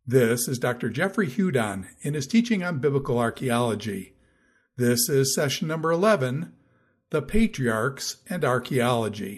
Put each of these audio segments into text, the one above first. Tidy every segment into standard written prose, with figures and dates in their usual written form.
This is Dr. Jeffrey Hudon in his teaching on biblical archaeology. This is session number 11, The Patriarchs and Archaeology.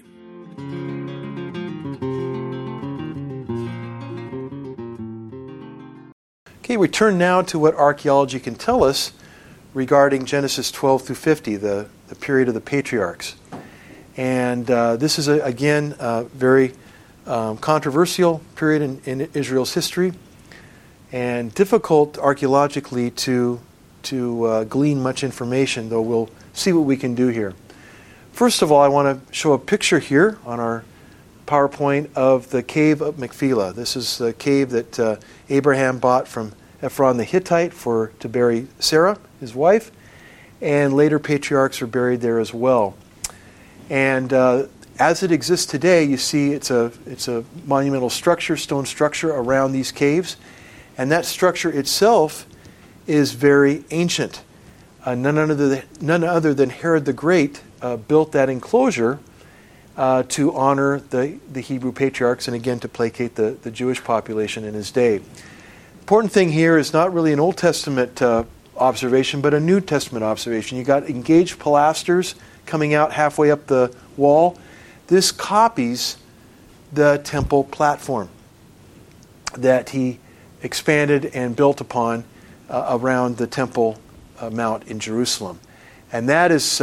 Okay, we turn now to what archaeology can tell us regarding Genesis 12 through 50, the period of the patriarchs. And this is, again, a very controversial period in Israel's history, and difficult archaeologically to glean much information, though we'll see what we can do here. First of all, I want to show a picture here on our PowerPoint of the cave of Machpelah. This is the cave that Abraham bought from Ephron the Hittite to bury Sarah, his wife, and later patriarchs are buried there as well. And as it exists today, you see it's a monumental structure, stone structure around these caves. And that structure itself is very ancient. None other than Herod the Great built that enclosure to honor the Hebrew patriarchs and again to placate the Jewish population in his day. Important thing here is not really an Old Testament observation, but a New Testament observation. You got engaged pilasters coming out halfway up the wall. This copies the temple platform that he expanded and built upon around the Temple Mount in Jerusalem. And that is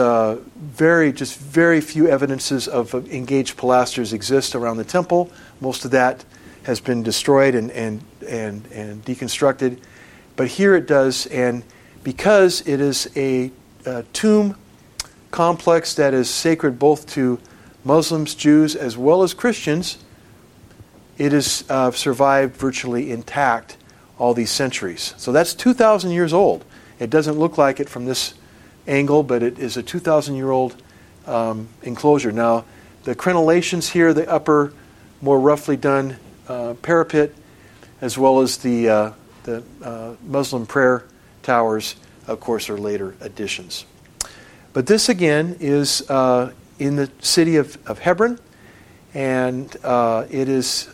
very few evidences of engaged pilasters exist around the temple. Most of that has been destroyed and deconstructed. But here it does, and because it is a tomb complex that is sacred both to Muslims, Jews, as well as Christians, it has survived virtually intact all these centuries. So that's 2,000 years old. It doesn't look like it from this angle, but it is a 2,000-year-old enclosure. Now, the crenellations here, the upper, more roughly done parapet, as well as the Muslim prayer towers, of course, are later additions. But this, again, is in the city of Hebron, and it is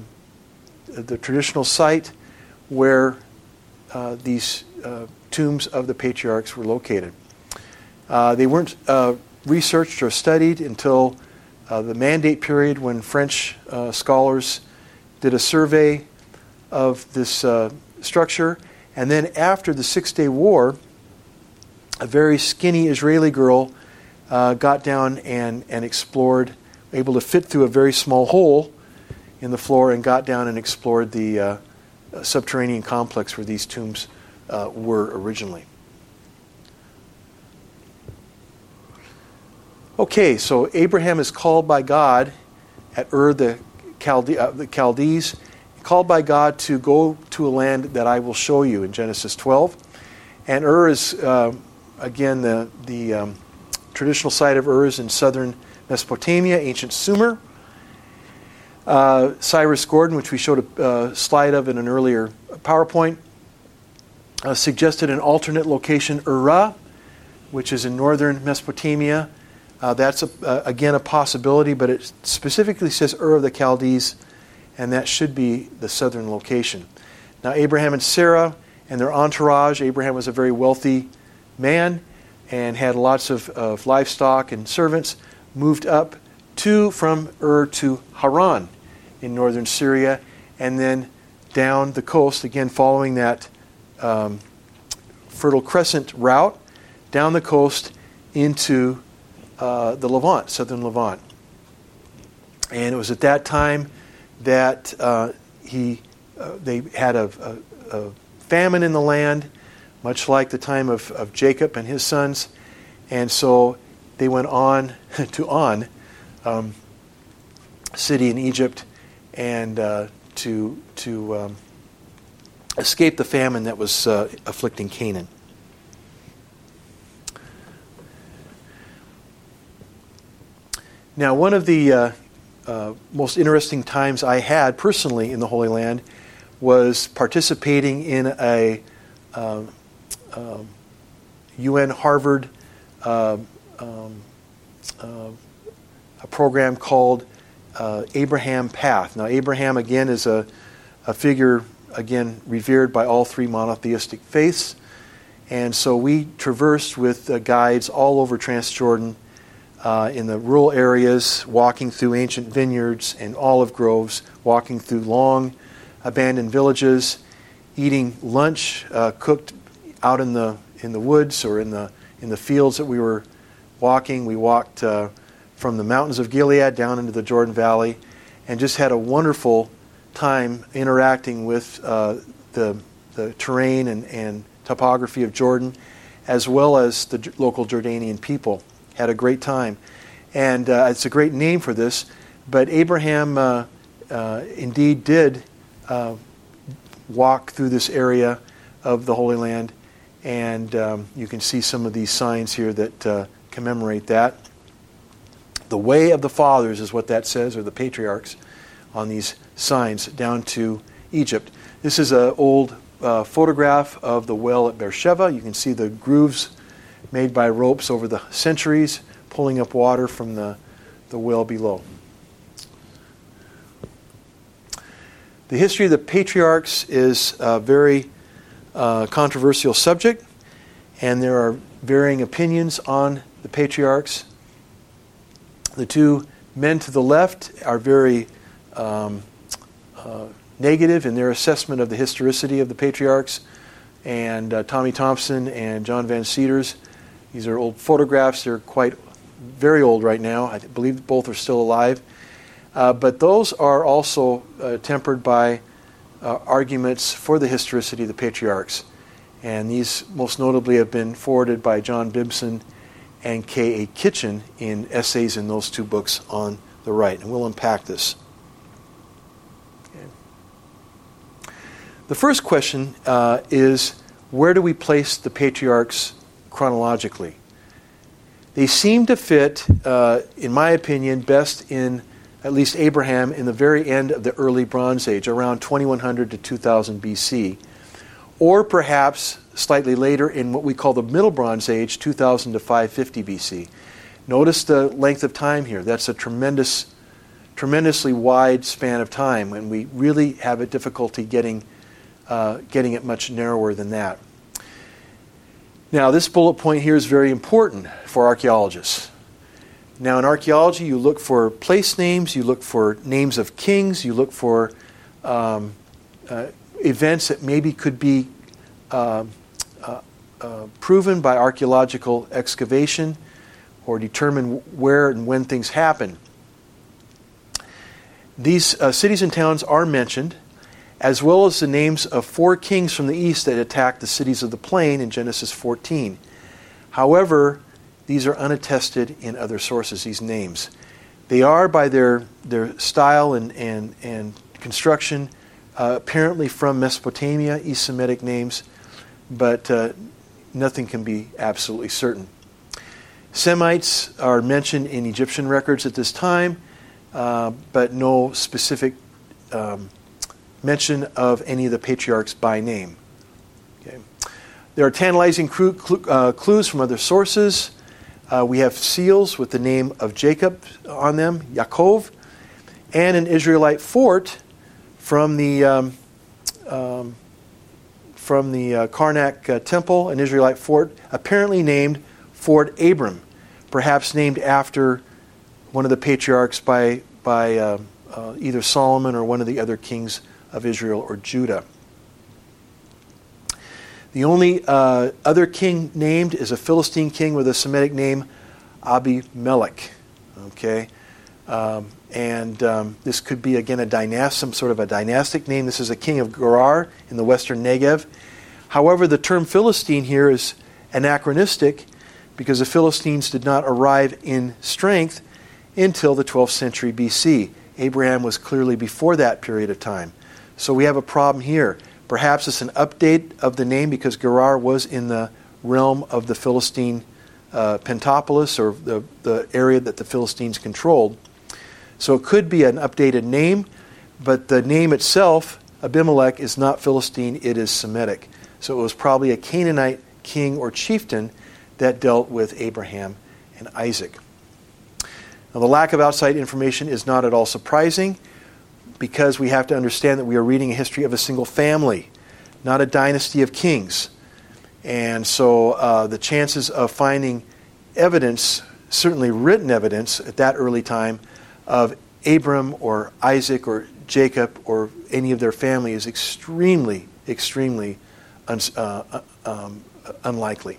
the traditional site where these tombs of the patriarchs were located. They weren't researched or studied until the Mandate period, when French scholars did a survey of this structure. And then after the Six-Day War, a very skinny Israeli girl got down and explored, able to fit through a very small hole in the floor, and got down and explored the subterranean complex where these tombs were originally. Okay, so Abraham is called by God at Ur the Chaldees, called by God to go to a land that I will show you in Genesis 12. And Ur is, again, the traditional site of Ur is in southern Mesopotamia, ancient Sumer. Cyrus Gordon, which we showed a slide of in an earlier PowerPoint, suggested an alternate location, Ura, which is in northern Mesopotamia. That's, again, a possibility, but it specifically says Ur of the Chaldees, and that should be the southern location. Now, Abraham and Sarah and their entourage, Abraham was a very wealthy man and had lots of livestock and servants, moved up from Ur to Haran in northern Syria, and then down the coast, again following that Fertile Crescent route, down the coast into the Levant, southern Levant. And it was at that time that they had a famine in the land, much like the time of Jacob and his sons. And so they went on to On, city in Egypt, and to escape the famine that was afflicting Canaan. Now, one of the most interesting times I had personally in the Holy Land was participating in a UN Harvard a program called Abraham Path. Now, Abraham, again, is a figure again, revered by all three monotheistic faiths. And so we traversed with guides all over Transjordan in the rural areas, walking through ancient vineyards and olive groves, walking through long abandoned villages, eating lunch cooked out in the woods or in the fields that we were walking. We walked from the mountains of Gilead down into the Jordan Valley, and just had a wonderful time interacting with the terrain and topography of Jordan, as well as the local Jordanian people. Had a great time. And it's a great name for this, but Abraham indeed did walk through this area of the Holy Land, and you can see some of these signs here that commemorate that. The way of the fathers is what that says, or the patriarchs, on these signs down to Egypt. This is an old photograph of the well at Beersheba. You can see the grooves made by ropes over the centuries, pulling up water from the well below. The history of the patriarchs is a very controversial subject, and there are varying opinions on the patriarchs. The two men to the left are very negative in their assessment of the historicity of the patriarchs, and Tommy Thompson and John Van Seters. These are old photographs. They're very old right now. I believe both are still alive. But those are also tempered by arguments for the historicity of the patriarchs. And these most notably have been forwarded by John Bibson and K.A. Kitchen in essays in those two books on the right. And we'll unpack this. Okay. The first question is, where do we place the patriarchs chronologically? They seem to fit, in my opinion, best in at least Abraham in the very end of the early Bronze Age, around 2100 to 2000 BC, or perhaps slightly later in what we call the Middle Bronze Age, 2000 to 550 BC. Notice the length of time here. That's a tremendously wide span of time, and we really have a difficulty getting it much narrower than that. Now, this bullet point here is very important for archaeologists. Now, in archaeology, you look for place names, you look for names of kings, you look for events that maybe could be proven by archaeological excavation or determine where and when things happen. These cities and towns are mentioned, as well as the names of 4 kings from the east that attacked the cities of the plain in Genesis 14. However, these are unattested in other sources, these names. They are, by their style and construction, apparently from Mesopotamia, East Semitic names, but nothing can be absolutely certain. Semites are mentioned in Egyptian records at this time, but no specific mention of any of the patriarchs by name. Okay. There are tantalizing clues from other sources. We have seals with the name of Jacob on them, Yaakov, and an Israelite fort from the Karnak temple, an Israelite fort apparently named Fort Abram, perhaps named after one of the patriarchs by either Solomon or one of the other kings of Israel or Judah. The only other king named is a Philistine king with a Semitic name, Abimelech. Okay, this could be again some sort of a dynastic name. This is a king of Gerar in the western Negev. However, the term Philistine here is anachronistic because the Philistines did not arrive in strength until the 12th century BC. Abraham was clearly before that period of time. So we have a problem here. Perhaps it's an update of the name because Gerar was in the realm of the Philistine Pentapolis, or the area that the Philistines controlled. So it could be an updated name, but the name itself, Abimelech, is not Philistine, it is Semitic. So it was probably a Canaanite king or chieftain that dealt with Abraham and Isaac. Now, the lack of outside information is not at all surprising, because we have to understand that we are reading a history of a single family, not a dynasty of kings. And so the chances of finding evidence, certainly written evidence at that early time, of Abram or Isaac or Jacob or any of their family is extremely, extremely unlikely.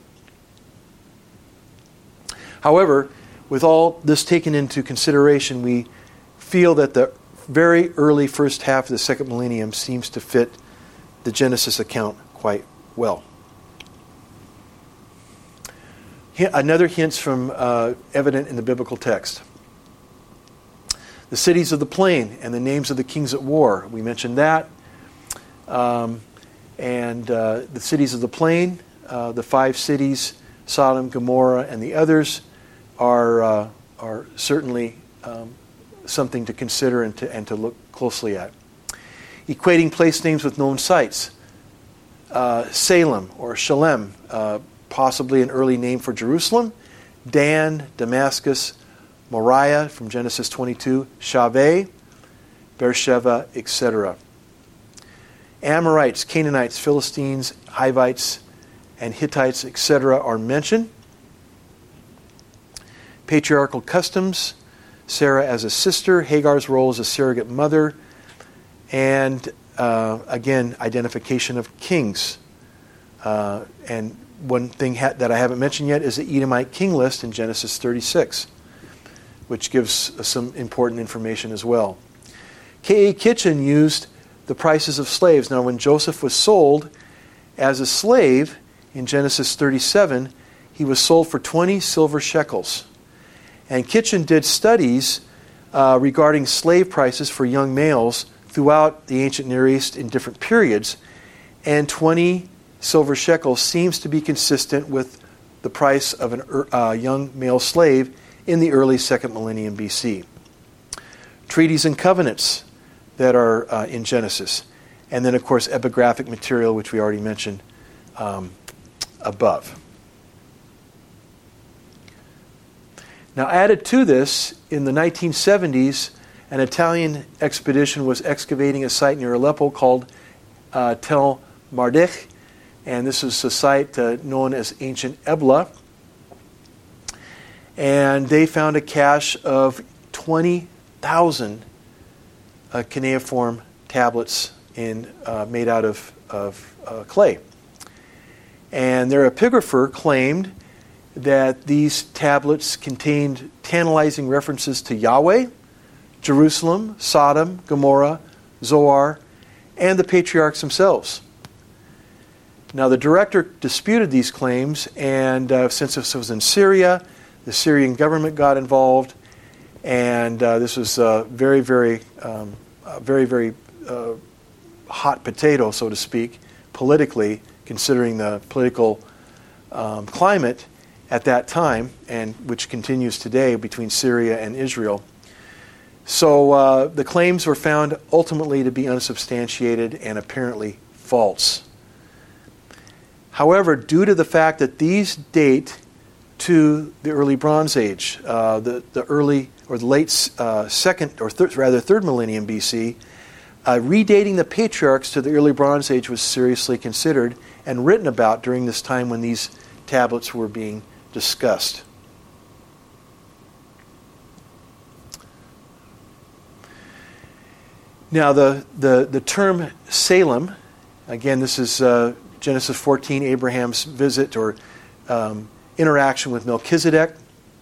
However, with all this taken into consideration, we feel that the very early first half of the second millennium seems to fit the Genesis account quite well. Another hint from evident in the biblical text. The cities of the plain and the names of the kings at war. We mentioned that. And the cities of the plain, the 5 cities, Sodom, Gomorrah, and the others, are certainly something to consider and to look closely at. Equating place names with known sites. Salem or Shalem, possibly an early name for Jerusalem. Dan, Damascus, Moriah from Genesis 22, Shaveh, Beersheba, etc. Amorites, Canaanites, Philistines, Hivites, and Hittites, etc. are mentioned. Patriarchal customs, Sarah as a sister, Hagar's role as a surrogate mother, and again, identification of kings. And one thing that I haven't mentioned yet is the Edomite king list in Genesis 36, which gives some important information as well. K.A. Kitchen used the prices of slaves. Now, when Joseph was sold as a slave in Genesis 37, he was sold for 20 silver shekels. And Kitchen did studies regarding slave prices for young males throughout the ancient Near East in different periods, and 20 silver shekels seems to be consistent with the price of a young male slave in the early 2nd millennium BC. Treaties and covenants that are in Genesis. And then, of course, epigraphic material, which we already mentioned above. Now, added to this, in the 1970s, an Italian expedition was excavating a site near Aleppo called Tel Mardich, and this is a site known as ancient Ebla. And they found a cache of 20,000 cuneiform tablets made out of clay. And their epigrapher claimed that these tablets contained tantalizing references to Yahweh, Jerusalem, Sodom, Gomorrah, Zoar, and the patriarchs themselves. Now, the director disputed these claims, and since this was in Syria, the Syrian government got involved, and this was very, very hot potato, so to speak, politically, considering the political climate at that time, and which continues today between Syria and Israel. So the claims were found ultimately to be unsubstantiated and apparently false. However, due to the fact that these date to the early Bronze Age, the early or the late third millennium BC, redating the patriarchs to the early Bronze Age was seriously considered and written about during this time when these tablets were being discussed. Now, the term Salem, again, this is Genesis 14, Abraham's visit or interaction with Melchizedek.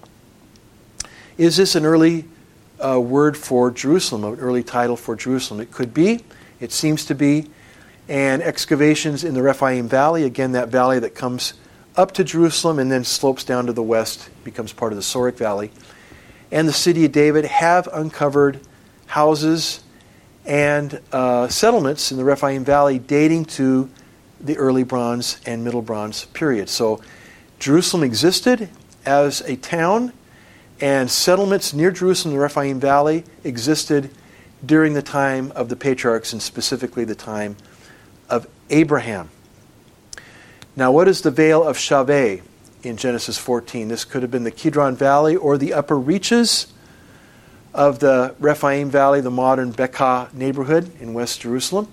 Is this an early word for Jerusalem, an early title for Jerusalem? It could be. It seems to be. And excavations in the Rephaim Valley, again, that valley that comes up to Jerusalem and then slopes down to the west, becomes part of the Sorek Valley, and the city of David have uncovered houses and settlements in the Rephaim Valley dating to the early Bronze and Middle Bronze period. So Jerusalem existed as a town, and settlements near Jerusalem in the Rephaim Valley existed during the time of the patriarchs, and specifically the time of Abraham. Now, what is the Vale of Shaveh in Genesis 14? This could have been the Kidron Valley or the upper reaches of the Rephaim Valley, the modern Bekaa neighborhood in West Jerusalem.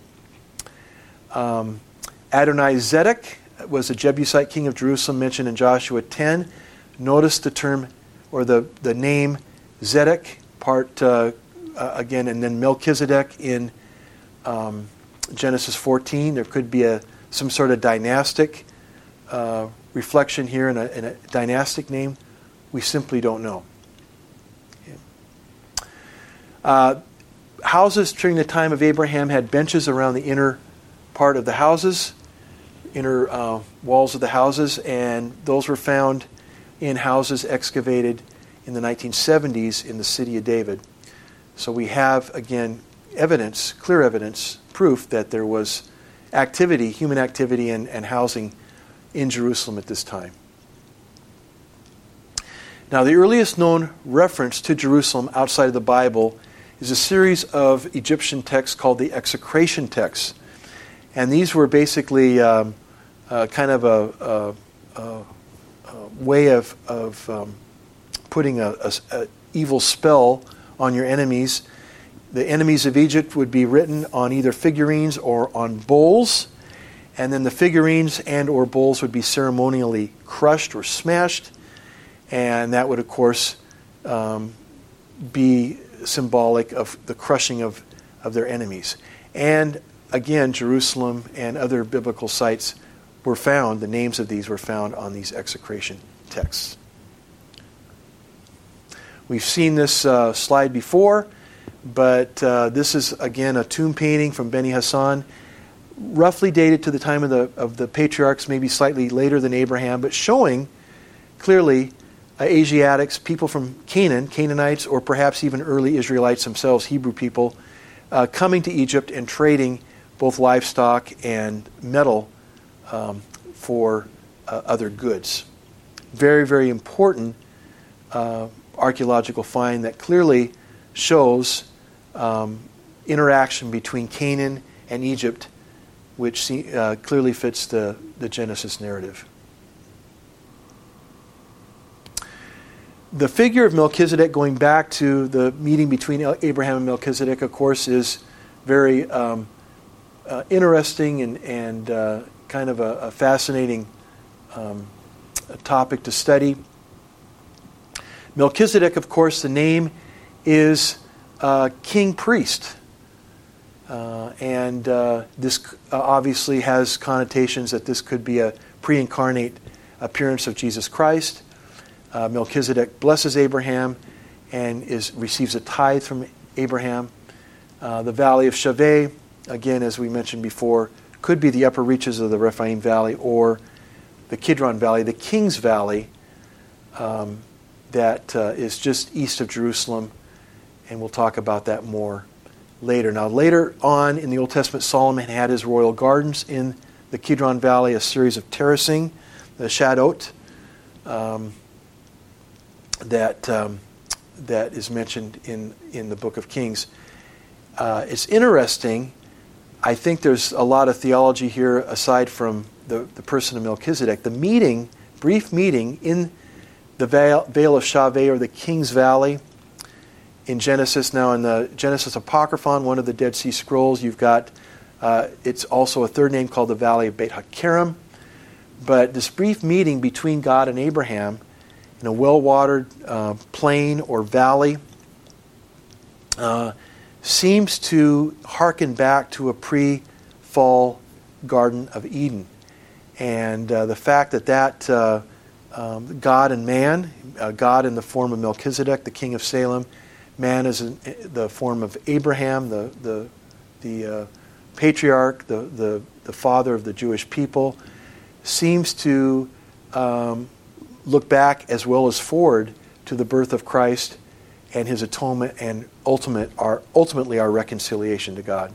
Adonai-Zedek was a Jebusite king of Jerusalem mentioned in Joshua 10. Notice the term or the name Zedek, again, and then Melchizedek in Genesis 14. There could be some sort of dynastic reflection here in a dynastic name. We simply don't know. Houses during the time of Abraham had benches around the inner part of the houses, inner walls of the houses, and those were found in houses excavated in the 1970s in the city of David. So we have, again, evidence, clear evidence, proof that there was activity, human activity and housing in Jerusalem at this time. Now, the earliest known reference to Jerusalem outside of the Bible is a series of Egyptian texts called the execration texts. And these were basically kind of a way of putting a evil spell on your enemies. The enemies of Egypt would be written on either figurines or on bowls, and then the figurines and or bowls would be ceremonially crushed or smashed, and that would, of course, be symbolic of the crushing of their enemies. And again, Jerusalem and other biblical sites were found, the names of these were found on these execration texts. We've seen this slide before, but this is, again, a tomb painting from Beni Hassan, roughly dated to the time of the patriarchs, maybe slightly later than Abraham, but showing clearly Asiatics, people from Canaan, Canaanites, or perhaps even early Israelites themselves, Hebrew people, coming to Egypt and trading both livestock and metal for other goods. Very, very important archaeological find that clearly shows interaction between Canaan and Egypt, which clearly fits the Genesis narrative. The figure of Melchizedek, going back to the meeting between Abraham and Melchizedek, of course, is very interesting and kind of a fascinating topic to study. Melchizedek, of course, the name is king priest. And this obviously has connotations that this could be a pre-incarnate appearance of Jesus Christ. Melchizedek blesses Abraham and receives a tithe from Abraham. The Valley of Shaveh, again, as we mentioned before, could be the upper reaches of the Rephaim Valley or the Kidron Valley, the King's Valley, that is just east of Jerusalem, and we'll talk about that more later. Now, later on in the Old Testament, Solomon had his royal gardens in the Kidron Valley, a series of terracing, the Shadot, that is mentioned in the Book of Kings. It's interesting. I think there's a lot of theology here aside from the person of Melchizedek. The brief meeting in the Vale of Shaveh, or the King's Valley, in Genesis. Now, in the Genesis Apocryphon, one of the Dead Sea Scrolls, you've got, it's also a third name called the Valley of Beit HaKerem. But this brief meeting between God and Abraham in a well-watered plain or valley seems to hearken back to a pre-fall Garden of Eden. And the fact that God and man, God in the form of Melchizedek, the king of Salem, man is in the form of Abraham, the patriarch, the father of the Jewish people, seems to look back as well as forward to the birth of Christ and his atonement and ultimately our reconciliation to God.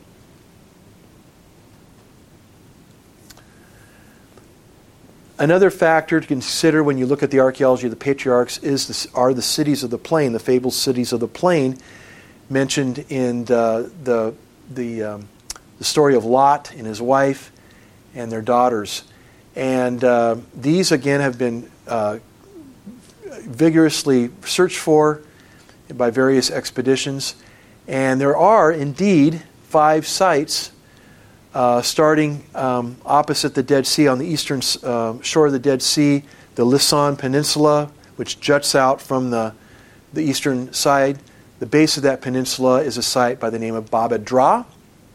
Another factor to consider when you look at the archaeology of the patriarchs are the cities of the plain, the fabled cities of the plain, mentioned in the story of Lot and his wife and their daughters. And these, again, have been vigorously searched for by various expeditions. And there are indeed 5 sites starting opposite the Dead Sea on the eastern shore of the Dead Sea, the Lisan Peninsula, which juts out from the eastern side. The base of that peninsula is a site by the name of Bab edh-Dhra.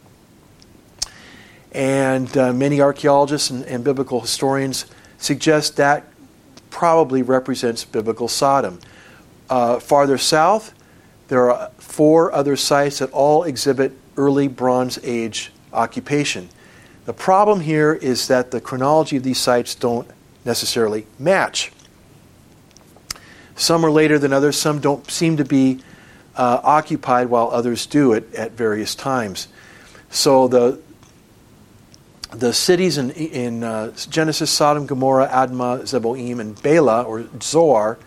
And many archaeologists and biblical historians suggest that probably represents biblical Sodom. Farther south, there are 4 other sites that all exhibit early Bronze Age occupation. The problem here is that the chronology of these sites don't necessarily match. Some are later than others. Some don't seem to be occupied while others do at various times. So the cities in Genesis, Sodom, Gomorrah, Admah, Zeboim, and Bela, or Zoar,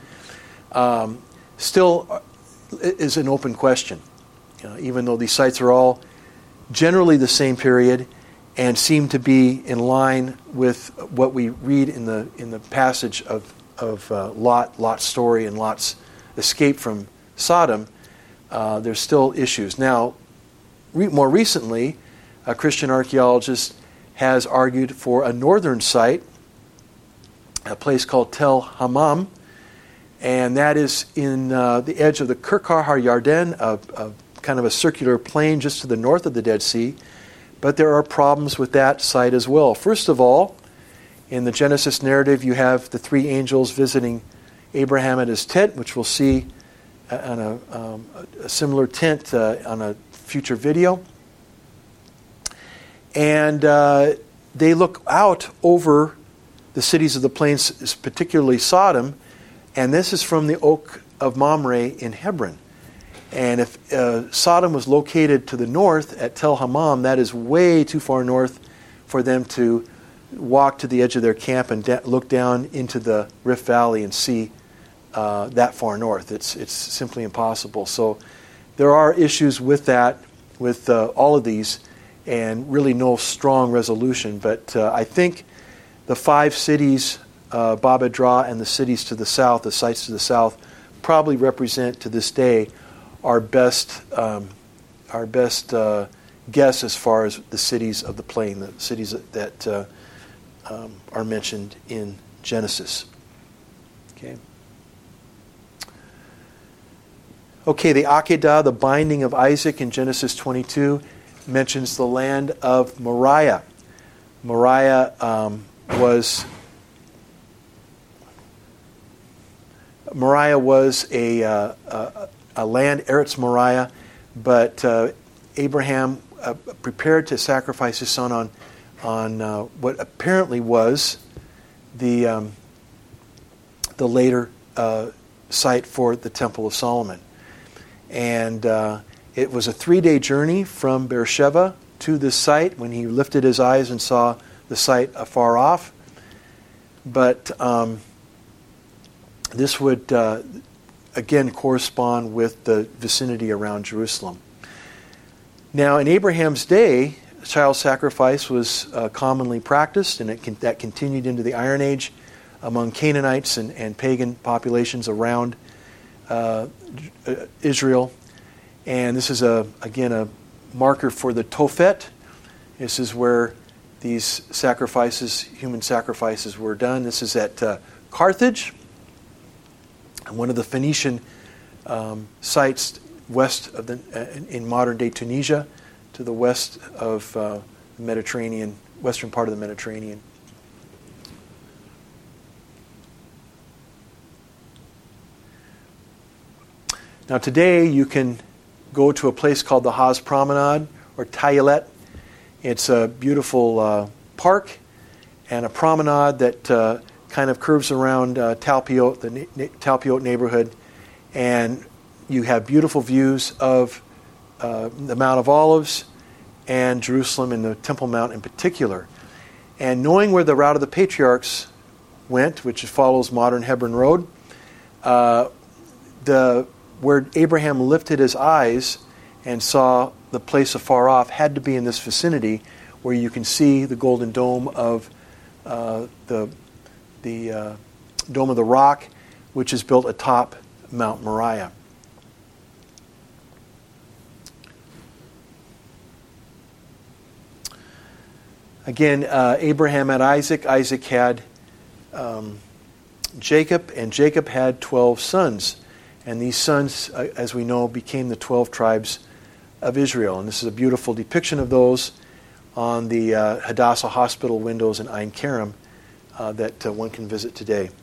still is an open question. Even though these sites are all generally the same period and seem to be in line with what we read in the passage of Lot's story and Lot's escape from Sodom, there's still issues. Now, more recently, a Christian archaeologist has argued for a northern site, a place called Tel Hammam, and that is in the edge of the Kirkar HaYarden, a kind of a circular plain just to the north of the Dead Sea. But there are problems with that site as well. First of all, in the Genesis narrative, you have the 3 angels visiting Abraham at his tent, which we'll see on a similar tent on a future video. And they look out over the cities of the plains, particularly Sodom, and this is from the Oak of Mamre in Hebron. And if Sodom was located to the north at Tel Hammam, that is way too far north for them to walk to the edge of their camp and look down into the Rift Valley and see that far north. It's simply impossible. So there are issues with that, with all of these, and really no strong resolution. But I think the 5 cities, Bab edh-Dhra and the cities to the south, the sites to the south, probably represent to this day our best guess as far as the cities of the plain, the cities that are mentioned in Genesis. Okay, the Akedah, the binding of Isaac in Genesis 22, mentions the land of Moriah. Moriah was a land, Eretz Moriah, but Abraham prepared to sacrifice his son on what apparently was the later site for the Temple of Solomon. And it was a 3-day journey from Beersheba to this site when he lifted his eyes and saw the site afar off. But this would again correspond with the vicinity around Jerusalem. Now, in Abraham's day, child sacrifice was commonly practiced, and that continued into the Iron Age among Canaanites and pagan populations around Israel. And this is again a marker for the Tophet. This is where these sacrifices, human sacrifices, were done. This is at Carthage, one of the Phoenician sites west of in modern-day Tunisia, to the west of the Mediterranean, western part of the Mediterranean. Now today you can go to a place called the Haz Promenade, or Tayelet. It's a beautiful park and a promenade that kind of curves around Talpiot, the Talpiot neighborhood, and you have beautiful views of the Mount of Olives and Jerusalem and the Temple Mount in particular. And knowing where the route of the patriarchs went, which follows modern Hebron Road, where Abraham lifted his eyes and saw the place afar off had to be in this vicinity where you can see the golden dome of the Dome of the Rock, which is built atop Mount Moriah. Again, Abraham had Isaac, Isaac had Jacob, and Jacob had 12 sons. And these sons, as we know, became the 12 tribes of Israel. And this is a beautiful depiction of those on the Hadassah Hospital windows in Ein Kerem that one can visit today.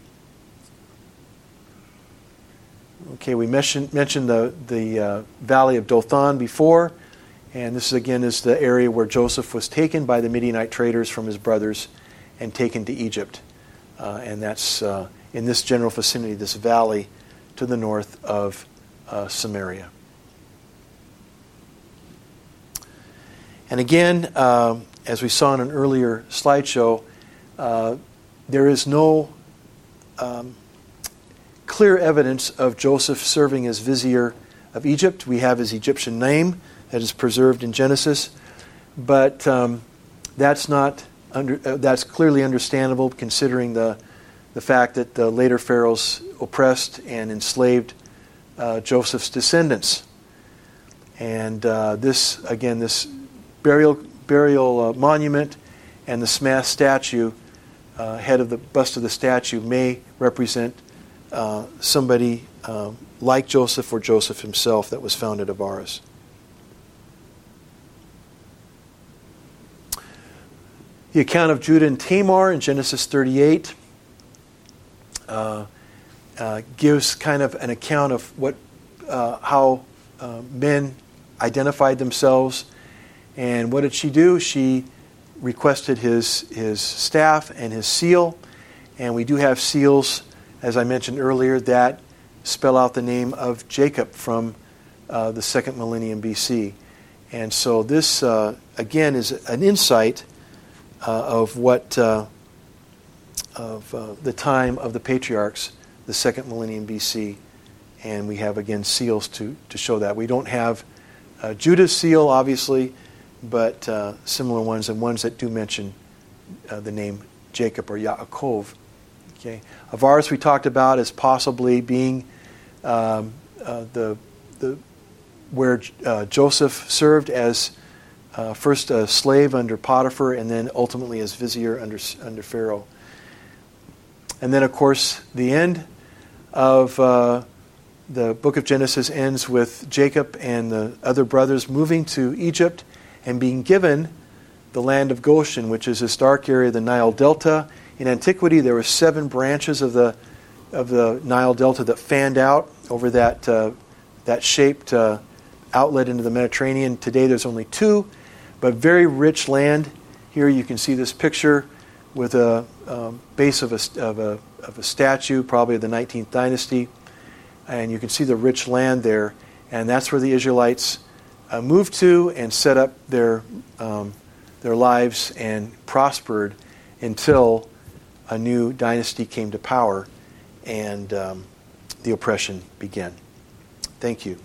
Okay, we mentioned the valley of Dothan before. And this, again, is the area where Joseph was taken by the Midianite traders from his brothers and taken to Egypt. And that's in this general vicinity, this valley to the north of Samaria. And again, as we saw in an earlier slideshow, there is no clear evidence of Joseph serving as vizier of Egypt. We have his Egyptian name that is preserved in Genesis, but that's clearly understandable considering the fact that the later pharaohs oppressed and enslaved Joseph's descendants. And this burial monument and the smashed statue, head of the bust of the statue, may represent somebody like Joseph or Joseph himself that was found at Avaris. The account of Judah and Tamar in Genesis 38 gives kind of an account of how men identified themselves. And what did she do? She requested his staff and his seal. And we do have seals, as I mentioned earlier, that spell out the name of Jacob from the second millennium BC. And so this, again, is an insight of what of the time of the patriarchs, the second millennium BC, and we have again seals to show that. We don't have Judah's seal, obviously, but similar ones, and ones that do mention the name Jacob or Yaakov. Okay, Avaris we talked about as possibly being where Joseph served as first a slave under Potiphar, and then ultimately as vizier under Pharaoh. And then, of course, the end of the book of Genesis ends with Jacob and the other brothers moving to Egypt and being given the land of Goshen, which is this dark area of the Nile Delta. In antiquity, there were 7 branches of the Nile Delta that fanned out over that shaped outlet into the Mediterranean. Today, there's only 2. But very rich land. Here you can see this picture with a base of a statue, probably of the 19th dynasty, and you can see the rich land there. And that's where the Israelites moved to and set up their lives and prospered until a new dynasty came to power and the oppression began. Thank you.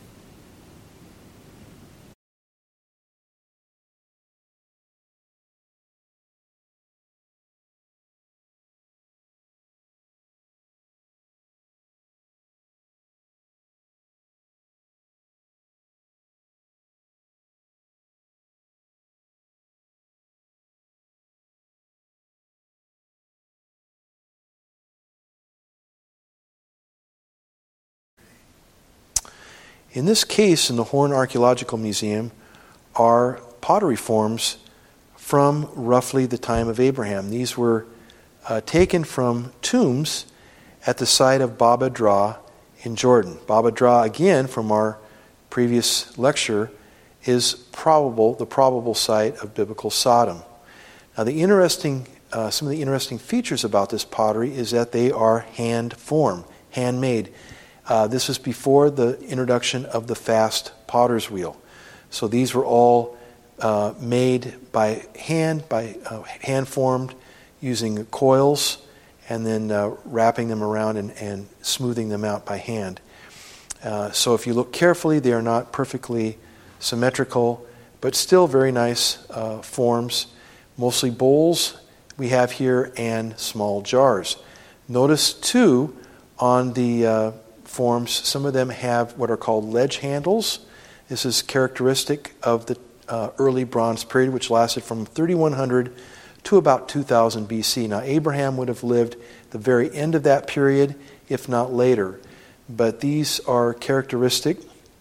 In this case, in the Horn Archaeological Museum, are pottery forms from roughly the time of Abraham. These were taken from tombs at the site of Baba Drah in Jordan. Baba Drah, again, from our previous lecture, is the probable site of biblical Sodom. Now, some of the interesting features about this pottery is that they are handmade. This was before the introduction of the fast potter's wheel. So these were all made by hand formed using coils and then wrapping them around and smoothing them out by hand. So if you look carefully, they are not perfectly symmetrical, but still very nice forms. Mostly bowls we have here and small jars. Notice too on the forms, some of them have what are called ledge handles. This is characteristic of the early Bronze period, which lasted from 3100 to about 2000 BC. Now, Abraham would have lived the very end of that period, if not later. But these are characteristic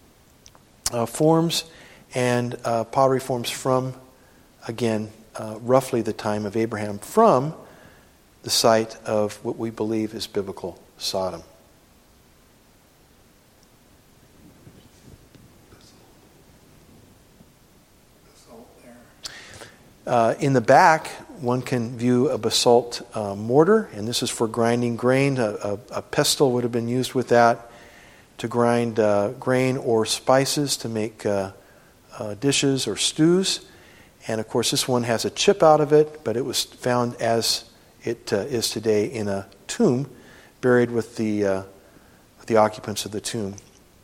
forms and pottery forms from, again, roughly the time of Abraham, from the site of what we believe is biblical Sodom. In the back, one can view a basalt mortar, and this is for grinding grain. A pestle would have been used with that to grind grain or spices to make dishes or stews. And of course, this one has a chip out of it, but it was found as it is today in a tomb, buried with the occupants of the tomb.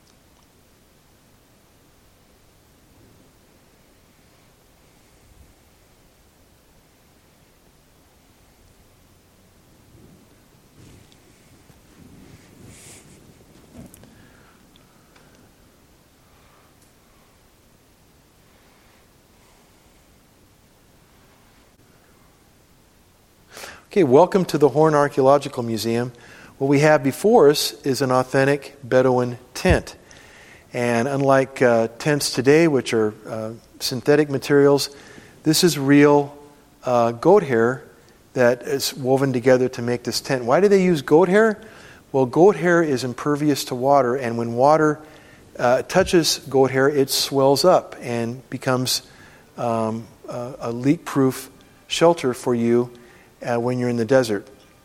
Okay, welcome to the Horn Archaeological Museum. What we have before us is an authentic Bedouin tent. And unlike tents today, which are synthetic materials, this is real goat hair that is woven together to make this tent. Why do they use goat hair? Well, goat hair is impervious to water, and when water touches goat hair, it swells up and becomes a leak-proof shelter for you when you're in the desert.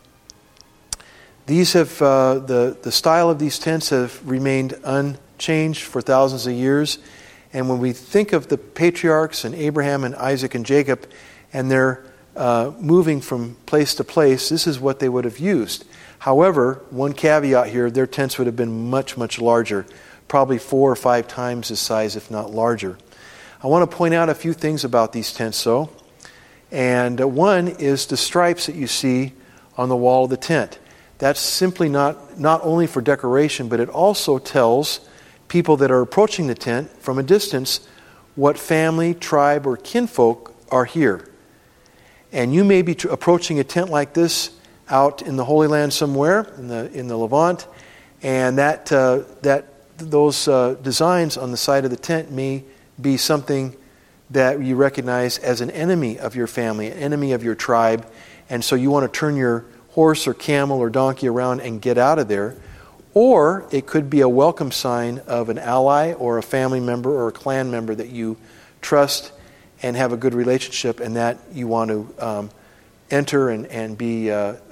These have the style of these tents have remained unchanged for thousands of years. And when we think of the patriarchs and Abraham and Isaac and Jacob, and they're moving from place to place, this is what they would have used. However, one caveat here: their tents would have been much, much larger, probably 4 or 5 times the size, if not larger. I want to point out a few things about these tents, though. And one is the stripes that you see on the wall of the tent. That's simply not only for decoration, but it also tells people that are approaching the tent from a distance what family, tribe, or kinfolk are here. And you may be approaching a tent like this out in the Holy Land somewhere, in the Levant, and those designs on the side of the tent may be something that you recognize as an enemy of your family, an enemy of your tribe, and so you want to turn your horse or camel or donkey around and get out of there. Or it could be a welcome sign of an ally or a family member or a clan member that you trust and have a good relationship, and that you want to enter and be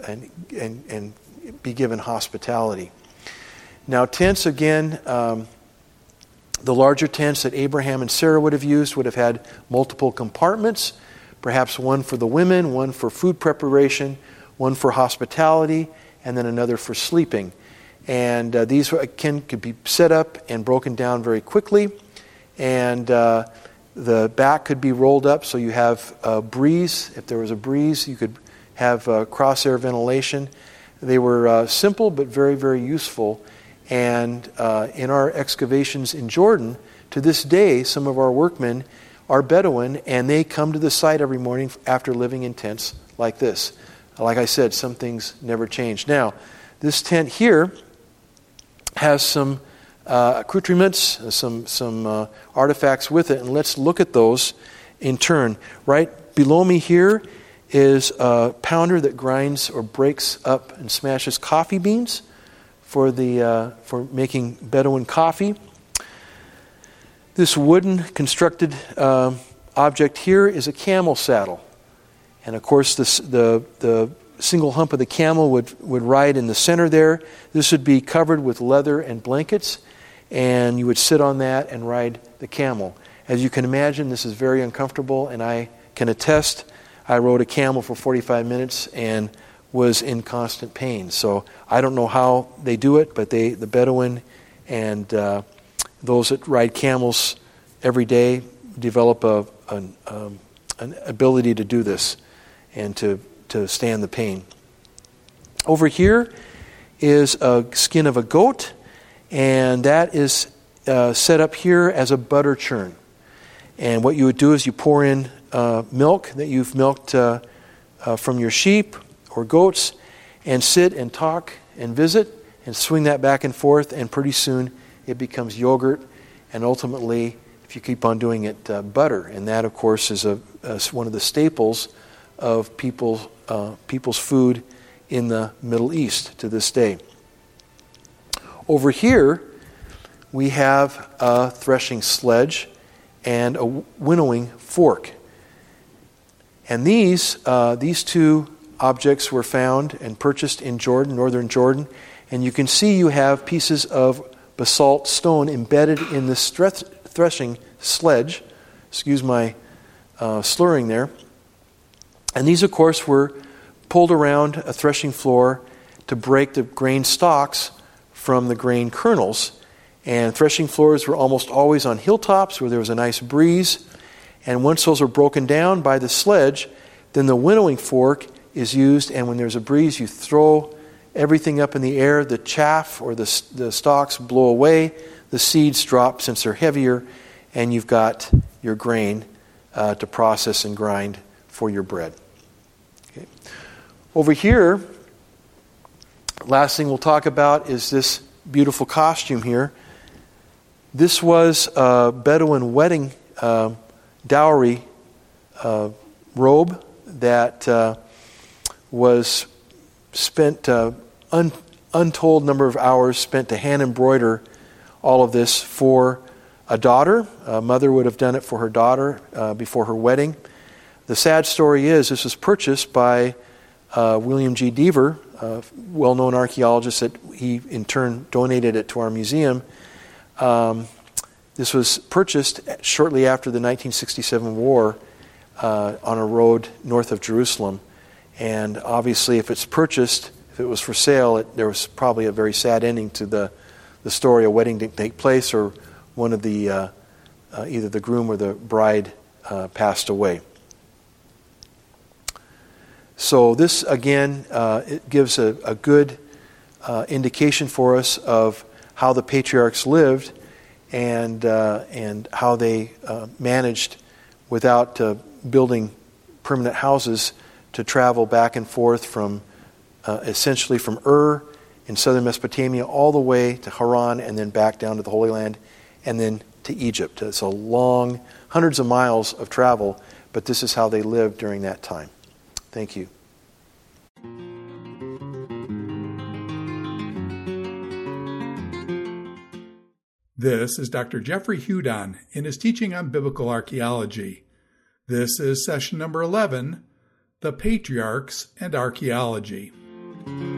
given hospitality. Now, tents again. The larger tents that Abraham and Sarah would have used would have had multiple compartments, perhaps one for the women, one for food preparation, one for hospitality, and then another for sleeping. And these, again, could be set up and broken down very quickly. And the back could be rolled up so you have a breeze. If there was a breeze, you could have cross-air ventilation. They were simple but very, very useful. And in our excavations in Jordan, to this day, some of our workmen are Bedouin, and they come to the site every morning after living in tents like this. Like I said, some things never change. Now, this tent here has some accoutrements, some artifacts with it, and let's look at those in turn. Right below me here is a pounder that grinds or breaks up and smashes coffee beans for making Bedouin coffee. This wooden constructed object here is a camel saddle, and of course the single hump of the camel would ride in the center there. This would be covered with leather and blankets, and you would sit on that and ride the camel. As you can imagine, this is very uncomfortable, and I can attest. I rode a camel for 45 minutes and was in constant pain. So I don't know how they do it, but the Bedouin and those that ride camels every day develop an ability to do this and to stand the pain. Over here is a skin of a goat, and that is set up here as a butter churn. And what you would do is you pour in milk that you've milked from your sheep or goats and sit and talk and visit and swing that back and forth, and pretty soon it becomes yogurt, and ultimately, if you keep on doing it, butter. And that, of course, is one of the staples of people's food in the Middle East to this day. Over here, we have a threshing sledge and a winnowing fork. And these two objects were found and purchased in Jordan, northern Jordan. And you can see you have pieces of basalt stone embedded in this threshing sledge. Excuse my slurring there. And these, of course, were pulled around a threshing floor to break the grain stalks from the grain kernels. And threshing floors were almost always on hilltops where there was a nice breeze. And once those are broken down by the sledge, then the winnowing fork is used, and when there's a breeze, you throw everything up in the air. The chaff or the stalks blow away. The seeds drop since they're heavier, and you've got your grain to process and grind for your bread. Okay. Over here, last thing we'll talk about is this beautiful costume here. This was a Bedouin wedding dowry robe that was spent untold number of hours spent to hand embroider all of this for a daughter. A mother would have done it for her daughter before her wedding. The sad story is this was purchased by William G. Deaver, a well-known archaeologist, that he in turn donated it to our museum. This was purchased shortly after the 1967 war on a road north of Jerusalem. And obviously, if it's purchased, if it was for sale, there was probably a very sad ending to the story. A wedding didn't take place, or one of the either the groom or the bride passed away. So this, again, it gives a good indication for us of how the patriarchs lived and how they managed, without building permanent houses, to travel back and forth from essentially from Ur in southern Mesopotamia all the way to Haran, and then back down to the Holy Land, and then to Egypt. It's a long, hundreds of miles of travel, but this is how they lived during that time. Thank you. This is Dr. Jeffrey Hudon in his teaching on biblical archaeology. This is session number 11, The Patriarchs and Archaeology.